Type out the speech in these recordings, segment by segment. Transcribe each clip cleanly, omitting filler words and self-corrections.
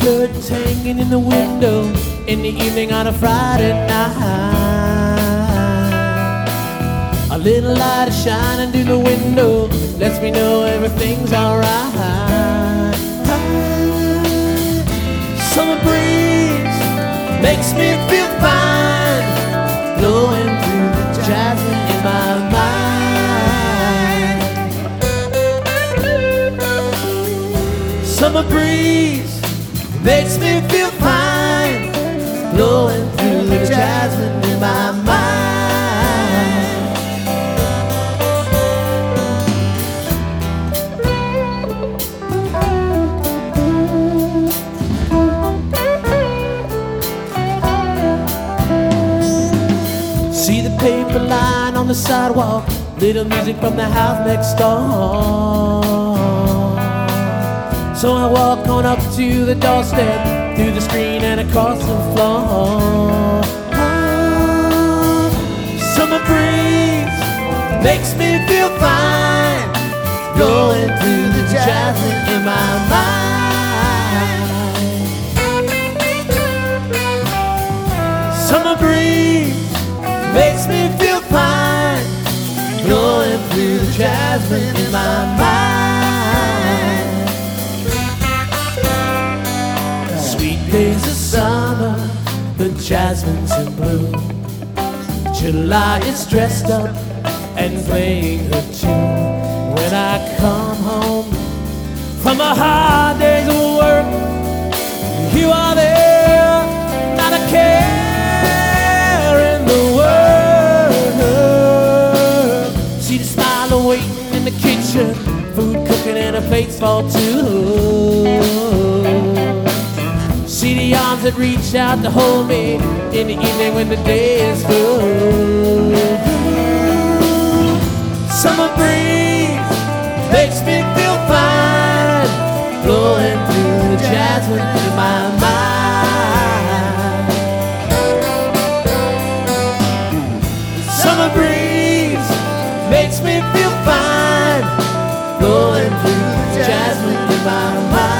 curtains hanging in the window in the evening on a Friday night. A little light is shining through the window, lets me know everything's alright. Summer breeze makes me feel fine, blowing through the jasmine in my mind. Summer breeze makes me feel fine, blowing through the jasmine in my mind. See the paper line on the sidewalk, little music from the house next door. So I walk on up to the doorstep, through the screen and across the floor. Summer breeze makes me feel fine, blowing through the jasmine in my mind. Summer breeze makes me feel fine, blowing through the jasmine in my mind. Sweet days of summer, the jasmine's in bloom. July is dressed up and playing her tune. When I come home from a hard day's work, you are there, not a care in the world. See the smile waiting in the kitchen, food cooking and a plate's for two. See the arms that reach out to hold me in the evening when the day is through. Summer breeze makes me feel fine, blowing through the jasmine in my mind. Summer breeze makes me feel fine, blowing through the jasmine in my mind.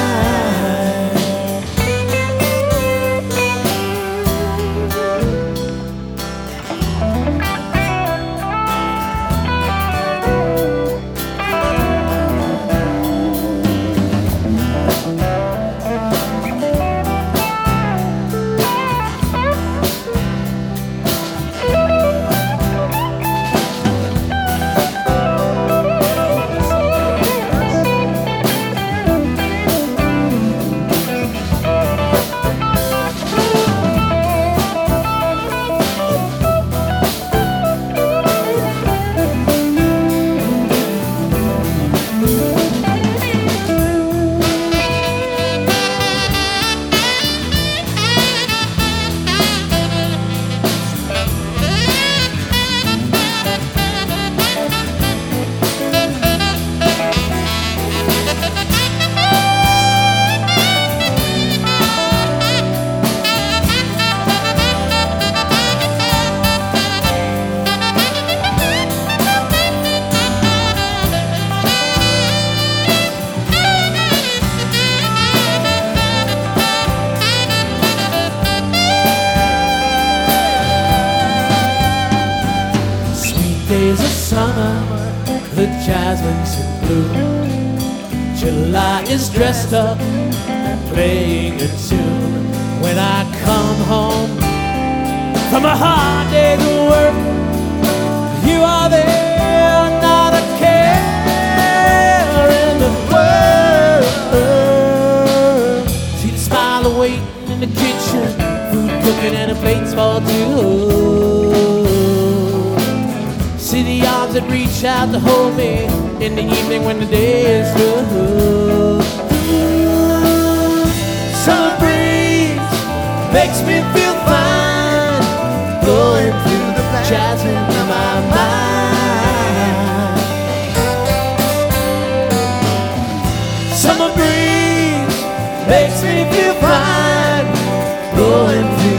Days of summer, the jasmine's in bloom. July is dressed up, playing a tune. When I come home from a hard day's work, you are there, not a care in the world. See the smile waiting in the kitchen, food cooking and a plate's for two. See the arms that reach out to hold me in the evening when the day is through. Summer breeze makes me feel fine, blowing through the jasmine in my mind. Summer breeze makes me feel fine, blowing through